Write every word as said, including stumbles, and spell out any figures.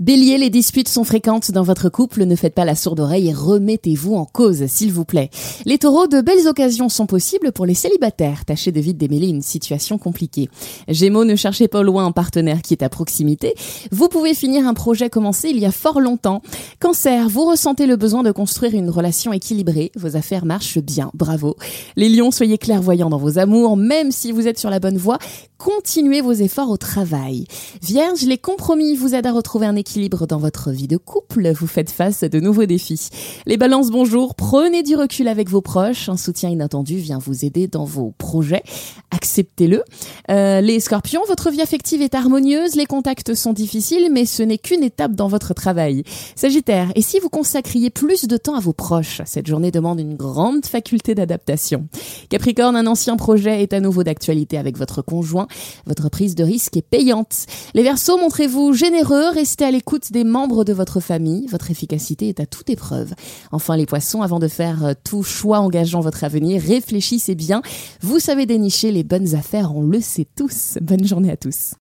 Bélier, les disputes sont fréquentes dans votre couple, ne faites pas la sourde oreille et remettez-vous en cause, s'il vous plaît. Les taureaux, de belles occasions sont possibles pour les célibataires, tâchez de vite démêler une situation compliquée. Gémeaux, ne cherchez pas loin un partenaire qui est à proximité, vous pouvez finir un projet commencé il y a fort longtemps. Cancer, vous ressentez le besoin de construire une relation équilibrée, vos affaires marchent bien, bravo. Les lions, soyez clairvoyants dans vos amours, même si vous êtes sur la bonne voie, continuez vos efforts au travail. Vierge, les compromis vous aident à retrouver un équilibre dans votre vie de couple, vous faites face à de nouveaux défis. Les balances, bonjour, prenez du recul avec vos proches, un soutien inattendu vient vous aider dans vos projets, acceptez-le. Euh, les scorpions, votre vie affective est harmonieuse, les contacts sont difficiles, mais ce n'est qu'une étape dans votre travail. Sagittaire, et si vous consacriez plus de temps à vos proches, cette journée demande une grande faculté d'adaptation. Capricorne, un ancien projet est à nouveau d'actualité avec votre conjoint, votre prise de risque est payante. Les Verseaux, montrez-vous généreux, restez à l'écoute des membres de votre famille, votre efficacité est à toute épreuve. Enfin les Poissons, avant de faire tout choix engageant votre avenir, réfléchissez bien, vous savez dénicher les bonnes affaires, on le sait tous. Bonne journée à tous.